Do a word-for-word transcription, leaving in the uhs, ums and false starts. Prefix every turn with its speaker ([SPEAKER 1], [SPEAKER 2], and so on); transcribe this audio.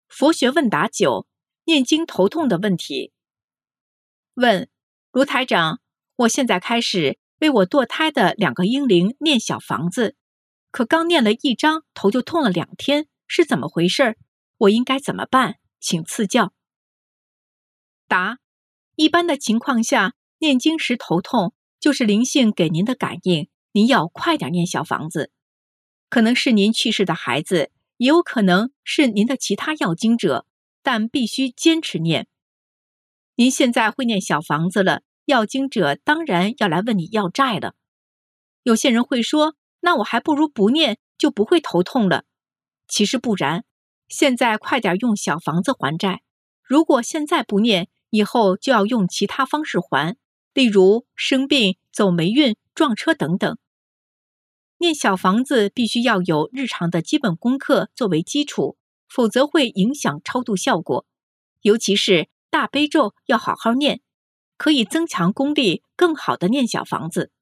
[SPEAKER 1] 佛学问答九，念经头痛的问题。问：卢台长，我现在开始为我堕胎的两个婴灵念小房子，可刚念了一章，头就痛了两天，是怎么回事？我应该怎么办？请赐教。答：一般的情况下，念经时头痛，就是灵性给您的感应，您要快点念小房子。可能是您去世的孩子，也有可能是您的其他要经者，但必须坚持念。您现在会念小房子了，要经者当然要来问你要债了。有些人会说，那我还不如不念，就不会头痛了。其实不然，现在快点用小房子还债。如果现在不念，以后就要用其他方式还，例如生病、走霉运、撞车等等。念小房子必须要有日常的基本功课作为基础，否则会影响超度效果。尤其是大悲咒要好好念，可以增强功力，更好的念小房子。